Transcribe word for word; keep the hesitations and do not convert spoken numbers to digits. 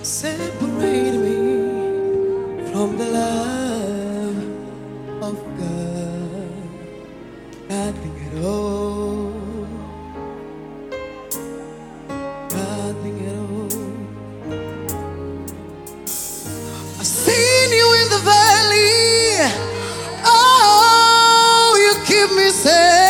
separate me from the love of God. Nothing at all. Nothing at all. I've seen you in the valley. Oh, you keep me safe.